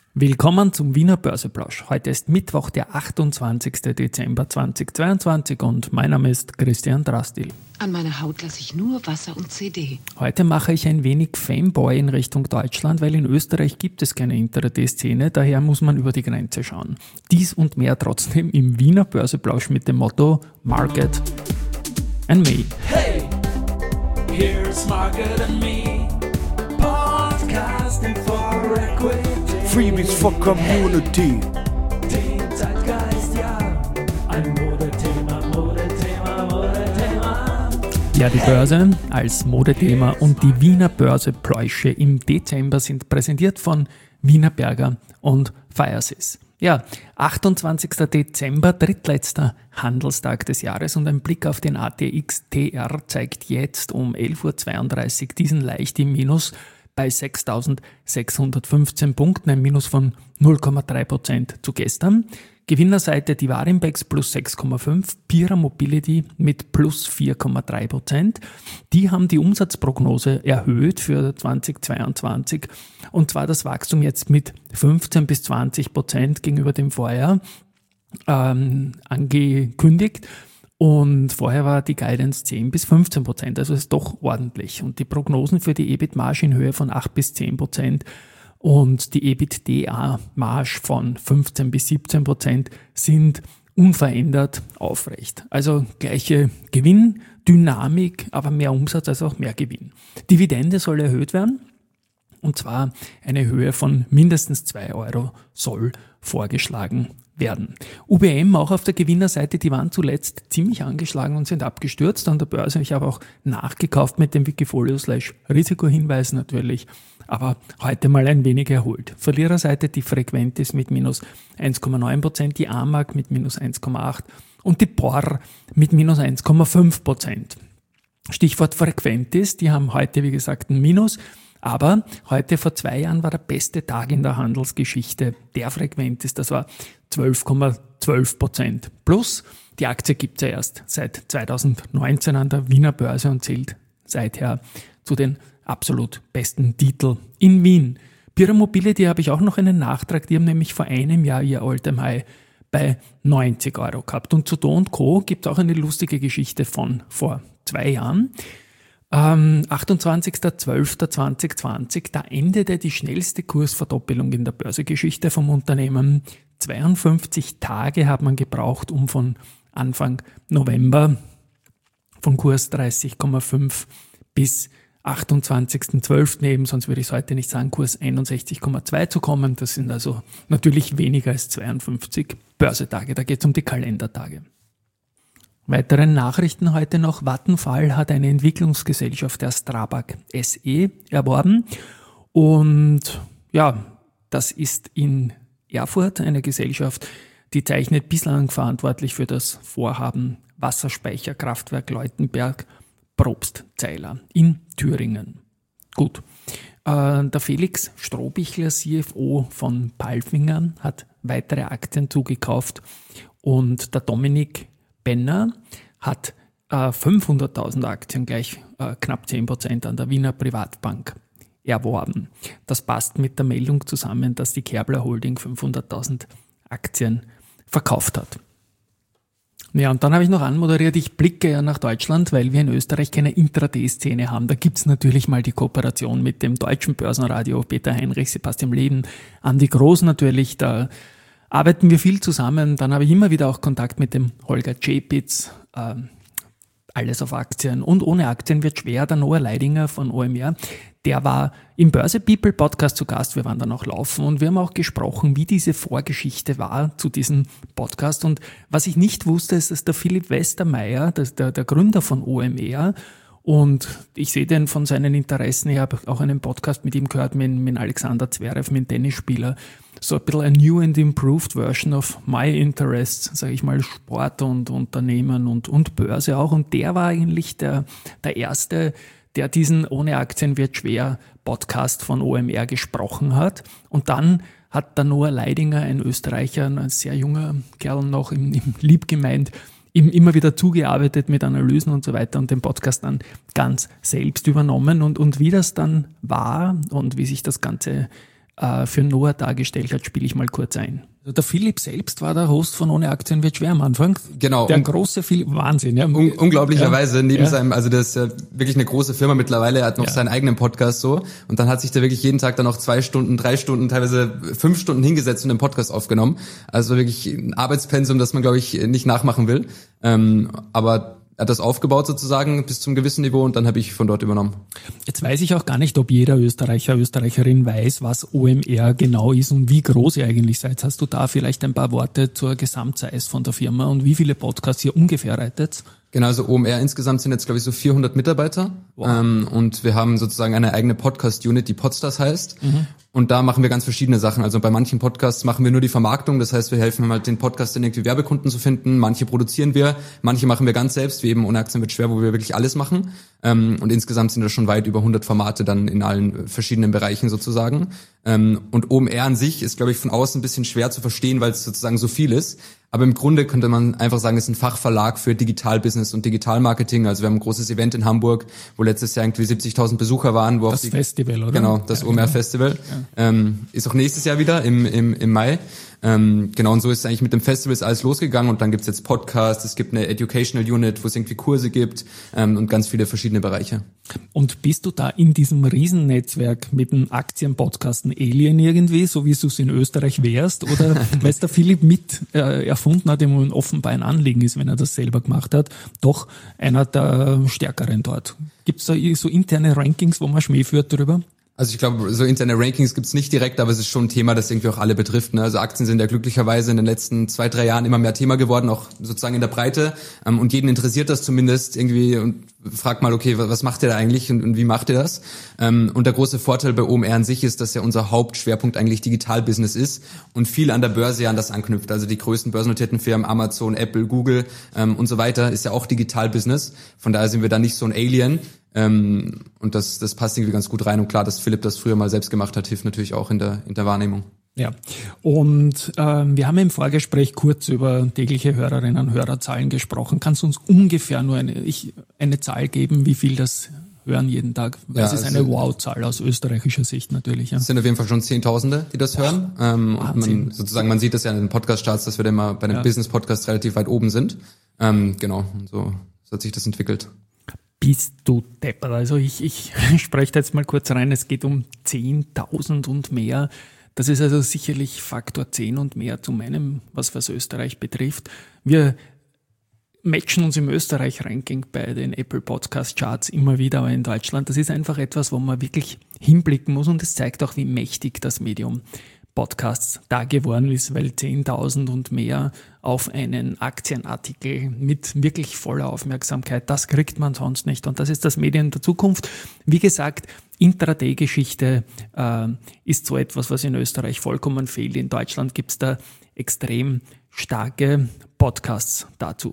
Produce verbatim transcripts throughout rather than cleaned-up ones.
Willkommen zum Wiener Börseplausch. Heute ist Mittwoch, der achtundzwanzigster Dezember zweitausendzweiundzwanzig und mein Name ist Christian Drastil. An meiner Haut lasse ich nur Wasser und C D. Heute mache ich ein wenig Fanboy in Richtung Deutschland, weil in Österreich gibt es keine Intraday-Szene, daher muss man über die Grenze schauen. Dies und mehr trotzdem im Wiener Börseplausch mit dem Motto Market and Me. Hey, here's Market and Me, podcasting for equity. Freebies for Community. Den Zeitgeist, ja, ein Modethema, Modethema, Modethema. Ja, die Börse als Modethema und die Wiener Börsepläusche im Dezember sind präsentiert von Wienerberger und Firesys. Ja, achtundzwanzigster Dezember, drittletzter Handelstag des Jahres und ein Blick auf den A T X T R zeigt jetzt um elf Uhr zweiunddreißig diesen leicht im Minus bei sechstausendsechshundertfünfzehn Punkten, ein Minus von null Komma drei Prozent zu gestern. Gewinnerseite die Warimbex plus sechs Komma fünf, Pira Mobility mit plus vier Komma drei Prozent. Die haben die Umsatzprognose erhöht für zweitausendzweiundzwanzig und zwar das Wachstum jetzt mit fünfzehn bis zwanzig Prozent gegenüber dem Vorjahr ähm, angekündigt. Und vorher war die Guidance zehn bis fünfzehn Prozent, also ist doch ordentlich. Und die Prognosen für die E B I T-Marge in Höhe von acht bis zehn Prozent und die EBITDA-Marge von fünfzehn bis siebzehn Prozent sind unverändert aufrecht. Also gleiche Gewinndynamik, aber mehr Umsatz als auch mehr Gewinn. Dividende soll erhöht werden. Und zwar eine Höhe von mindestens zwei Euro soll vorgeschlagen werden. U B M auch auf der Gewinnerseite, die waren zuletzt ziemlich angeschlagen und sind abgestürzt an der Börse. Ich habe auch nachgekauft mit dem Wikifolio slash Risikohinweis natürlich, aber heute mal ein wenig erholt. Verliererseite die Frequentis mit minus eins Komma neun Prozent, die AMAG mit minus eins Komma acht und die P O R mit minus eins Komma fünf Prozent. Stichwort Frequentis, die haben heute wie gesagt ein Minus. Aber heute vor zwei Jahren war der beste Tag in der Handelsgeschichte der Frequentis. Das war zwölf Komma zwölf Prozent plus. Die Aktie gibt es ja erst seit zweitausendneunzehn an der Wiener Börse und zählt seither zu den absolut besten Titeln in Wien. Pira Mobility habe ich auch noch einen Nachtrag. Die haben nämlich vor einem Jahr ihr All-Time High bei neunzig Euro gehabt. Und zu Do und Co. gibt es auch eine lustige Geschichte von vor zwei Jahren. Ähm, achtundzwanzigster zwölfter zweitausendzwanzig, da endete die schnellste Kursverdoppelung in der Börsegeschichte vom Unternehmen. zweiundfünfzig Tage hat man gebraucht, um von Anfang November von Kurs dreißig Komma fünf bis achtundzwanzigster zwölfter eben, sonst würde ich es heute nicht sagen, Kurs einundsechzig Komma zwei zu kommen. Das sind also natürlich weniger als zweiundfünfzig Börsetage. Da geht es um die Kalendertage. Weitere Nachrichten heute noch. Vattenfall hat eine Entwicklungsgesellschaft der Strabag S E erworben und ja, das ist in Erfurt eine Gesellschaft, die zeichnet bislang verantwortlich für das Vorhaben Wasserspeicherkraftwerk Leutenberg-Probstzeiler in Thüringen. Gut, äh, der Felix Strohbichler, C F O von Palfinger, hat weitere Aktien zugekauft und der Dominik Benner hat äh, fünfhunderttausend Aktien, gleich äh, knapp zehn Prozent an der Wiener Privatbank erworben. Das passt mit der Meldung zusammen, dass die Kerbler Holding fünfhunderttausend Aktien verkauft hat. Ja, und dann habe ich noch anmoderiert, ich blicke ja nach Deutschland, weil wir in Österreich keine Intraday-Szene haben. Da gibt es natürlich mal die Kooperation mit dem deutschen Börsenradio, Peter Heinrich, Sebastian Leben, Andi Groß natürlich, da arbeiten wir viel zusammen. Dann habe ich immer wieder auch Kontakt mit dem Holger Czapitz, äh, alles auf Aktien und ohne Aktien wird schwer. Der Noah Leidinger von O M R, der war im Börse People Podcast zu Gast. Wir waren dann auch laufen und wir haben auch gesprochen, wie diese Vorgeschichte war zu diesem Podcast. Und was ich nicht wusste, ist, dass der Philipp Westermeier, das, der, der Gründer von O M R, und ich sehe den von seinen Interessen, ich habe auch einen Podcast mit ihm gehört, mit, mit Alexander Zverev, mit dem Tennisspieler, so ein bisschen a new and improved version of my interests, sage ich mal, Sport und Unternehmen und, und Börse auch. Und der war eigentlich der, der Erste, der diesen Ohne Aktien wird schwer Podcast von O M R gesprochen hat. Und dann hat der Noah Leidinger, ein Österreicher, ein sehr junger Kerl noch, im, im lieb gemeint, ihm immer wieder zugearbeitet mit Analysen und so weiter und den Podcast dann ganz selbst übernommen. Und, und wie das dann war und wie sich das Ganze äh, für Noah dargestellt hat, spiele ich mal kurz ein. Also der Philipp selbst war der Host von Ohne Aktien wird schwer am Anfang. Genau. Der große Philipp, Wahnsinn. Ja. Un- unglaublicherweise, ja. neben ja. seinem, also das ist ja wirklich eine große Firma mittlerweile, er hat noch ja. seinen eigenen Podcast so und dann hat sich da wirklich jeden Tag dann noch zwei Stunden, drei Stunden, teilweise fünf Stunden hingesetzt und den Podcast aufgenommen. Also wirklich ein Arbeitspensum, das man, glaube ich, nicht nachmachen will. Ähm, aber er hat das aufgebaut sozusagen bis zum gewissen Niveau und dann habe ich von dort übernommen. Jetzt weiß ich auch gar nicht, ob jeder Österreicher, Österreicherin weiß, was O M R genau ist und wie groß ihr eigentlich seid. Hast du da vielleicht ein paar Worte zur Gesamtsize von der Firma und wie viele Podcasts ihr ungefähr reitet? Genau, also O M R insgesamt sind jetzt, glaube ich, so vierhundert Mitarbeiter. Wow. Ähm, und wir haben sozusagen eine eigene Podcast-Unit, die Podstars heißt. Mhm. Und da machen wir ganz verschiedene Sachen. Also bei manchen Podcasts machen wir nur die Vermarktung. Das heißt, wir helfen halt den Podcastern irgendwie Werbekunden zu finden. Manche produzieren wir, manche machen wir ganz selbst, wie eben Ohne Aktien wird schwer, wo wir wirklich alles machen. Ähm, und insgesamt sind das schon weit über hundert Formate dann in allen verschiedenen Bereichen sozusagen. Ähm, und O M R an sich ist, glaube ich, von außen ein bisschen schwer zu verstehen, weil es sozusagen so viel ist. Aber im Grunde könnte man einfach sagen, es ist ein Fachverlag für Digitalbusiness und Digitalmarketing. Also wir haben ein großes Event in Hamburg, wo letztes Jahr irgendwie siebzigtausend Besucher waren. Wo das auch die, Festival, oder? Genau, das ja, O M R-Festival. Ja. Ähm, ist auch nächstes Jahr wieder im, im, im Mai. Ähm, genau, und so ist eigentlich mit dem Festival alles losgegangen und dann gibt's jetzt Podcasts, es gibt eine Educational Unit, wo es irgendwie Kurse gibt ähm, und ganz viele verschiedene Bereiche. Und bist du da in diesem Riesennetzwerk mit dem Aktienpodcasten Alien irgendwie, so wie du es in Österreich wärst, oder weil es der Philipp mit äh, erfunden hat, ihm offenbar ein Anliegen ist, wenn er das selber gemacht hat, doch einer der Stärkeren dort? Gibt's da so interne Rankings, wo man Schmäh führt drüber? Also ich glaube, so interne Rankings gibt's nicht direkt, aber es ist schon ein Thema, das irgendwie auch alle betrifft. Ne? Also Aktien sind ja glücklicherweise in den letzten zwei, drei Jahren immer mehr Thema geworden, auch sozusagen in der Breite. Ähm, und jeden interessiert das zumindest irgendwie und fragt mal, okay, was macht ihr da eigentlich und, und wie macht ihr das? Ähm, und der große Vorteil bei O M R an sich ist, dass ja unser Hauptschwerpunkt eigentlich Digitalbusiness ist und viel an der Börse ja an das anknüpft. Also die größten börsennotierten Firmen, Amazon, Apple, Google ähm, und so weiter, ist ja auch Digitalbusiness. Von daher sind wir da nicht so ein Alien. Ähm, und das, das passt irgendwie ganz gut rein. Und klar, dass Philipp das früher mal selbst gemacht hat, hilft natürlich auch in der, in der Wahrnehmung. Ja, und ähm, wir haben im Vorgespräch kurz über tägliche Hörerinnen und Hörerzahlen gesprochen. Kannst du uns ungefähr nur eine, ich, eine Zahl geben, wie viel das hören jeden Tag? Weil ja, es ist also eine Wow-Zahl aus österreichischer Sicht natürlich. Ja. Es sind auf jeden Fall schon Zehntausende, die das hören. Ach, ähm, und man, sozusagen, man sieht das ja in den Podcast-Charts, dass wir da immer bei den ja. Business-Podcasts relativ weit oben sind. Ähm, genau, und so, so hat sich das entwickelt. Bist du deppert. Also ich, ich spreche da jetzt mal kurz rein. Es geht um zehntausend und mehr. Das ist also sicherlich Faktor zehn und mehr zu meinem, was was Österreich betrifft. Wir matchen uns im Österreich-Ranking bei den Apple Podcast Charts immer wieder, aber in Deutschland. Das ist einfach etwas, wo man wirklich hinblicken muss und es zeigt auch, wie mächtig das Medium Podcasts da geworden ist, weil zehntausend und mehr auf einen Aktienartikel mit wirklich voller Aufmerksamkeit, das kriegt man sonst nicht und das ist das Medium der Zukunft. Wie gesagt, Intraday-Geschichte äh, ist so etwas, was in Österreich vollkommen fehlt. In Deutschland gibt es da extrem starke Podcasts dazu.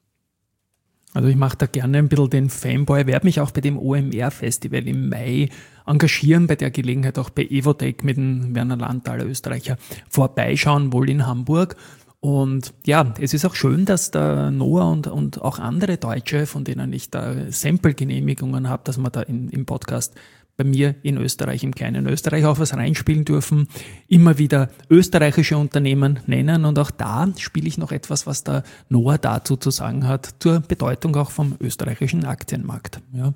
Also ich mache da gerne ein bisschen den Fanboy, werde mich auch bei dem O M R-Festival im Mai engagieren, bei der Gelegenheit auch bei Evotech mit dem Werner Landthaler Österreicher vorbeischauen, wohl in Hamburg. Und ja, es ist auch schön, dass der Noah und, und auch andere Deutsche, von denen ich da Sample-Genehmigungen habe, dass wir da in, im Podcast bei mir in Österreich, im kleinen Österreich auch was reinspielen dürfen, immer wieder österreichische Unternehmen nennen und auch da spiele ich noch etwas, was der Noah dazu zu sagen hat, zur Bedeutung auch vom österreichischen Aktienmarkt. Ja.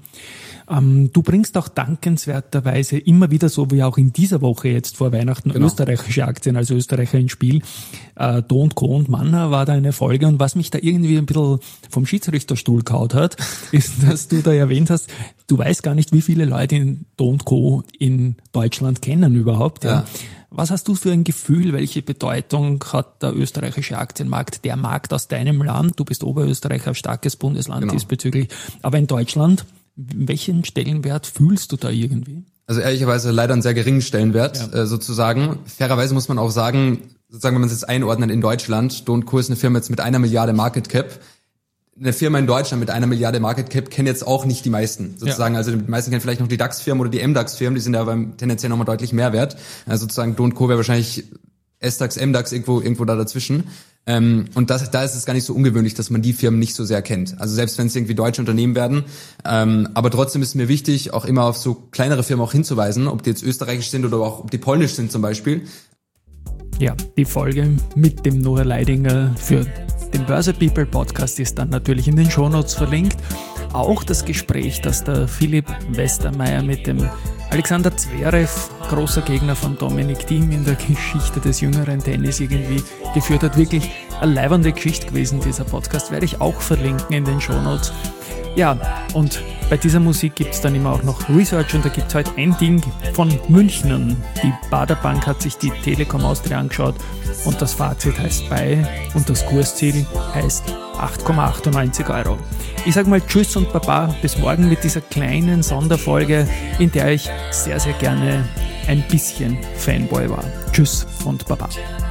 Ähm, du bringst auch dankenswerterweise immer wieder, so wie auch in dieser Woche jetzt vor Weihnachten, genau, österreichische Aktien als Österreicher ins Spiel. Äh, Do und Co. und Manner war da eine Folge und was mich da irgendwie ein bisschen vom Schiedsrichterstuhl kaut hat, ist, dass du da erwähnt hast, du weißt gar nicht, wie viele Leute in Do und Co. in Deutschland kennen überhaupt. Ja. Ja. Was hast du für ein Gefühl, welche Bedeutung hat der österreichische Aktienmarkt, der Markt aus deinem Land? Du bist Oberösterreicher, starkes Bundesland genau. diesbezüglich. Aber in Deutschland, welchen Stellenwert fühlst du da irgendwie? Also ehrlicherweise leider einen sehr geringen Stellenwert, ja. äh, sozusagen. Fairerweise muss man auch sagen, sozusagen, wenn man es jetzt einordnet in Deutschland, Do und Co. ist eine Firma jetzt mit einer Milliarde Market Cap. Eine Firma in Deutschland mit einer Milliarde Market Cap kennen jetzt auch nicht die meisten, sozusagen. Ja. Also die meisten kennen vielleicht noch die DAX-Firmen oder die M DAX-Firmen, die sind ja aber tendenziell nochmal deutlich mehr wert. Also sozusagen Do und Co. wäre wahrscheinlich S-DAX, M-DAX, irgendwo, irgendwo da dazwischen. Ähm, und das, da ist es gar nicht so ungewöhnlich, dass man die Firmen nicht so sehr kennt. Also selbst wenn es irgendwie deutsche Unternehmen werden. Ähm, aber trotzdem ist mir wichtig, auch immer auf so kleinere Firmen auch hinzuweisen, ob die jetzt österreichisch sind oder auch ob die polnisch sind zum Beispiel. Ja, die Folge mit dem Noah Leidinger für den Börse People Podcast ist dann natürlich in den Shownotes verlinkt. Auch das Gespräch, das der Philipp Westermeier mit dem Alexander Zverev, großer Gegner von Dominic Thiem in der Geschichte des jüngeren Tennis, irgendwie geführt hat. Wirklich eine leibende Geschichte gewesen, dieser Podcast. Werde ich auch verlinken in den Shownotes. Ja, und bei dieser Musik gibt es dann immer auch noch Research und da gibt es heute ein Ding von München. Die Baderbank hat sich die Telekom Austria angeschaut und das Fazit heißt Buy und das Kursziel heißt acht Komma achtundneunzig Euro. Ich sage mal Tschüss und Baba, bis morgen mit dieser kleinen Sonderfolge, in der ich sehr, sehr gerne ein bisschen Fanboy war. Tschüss und Baba.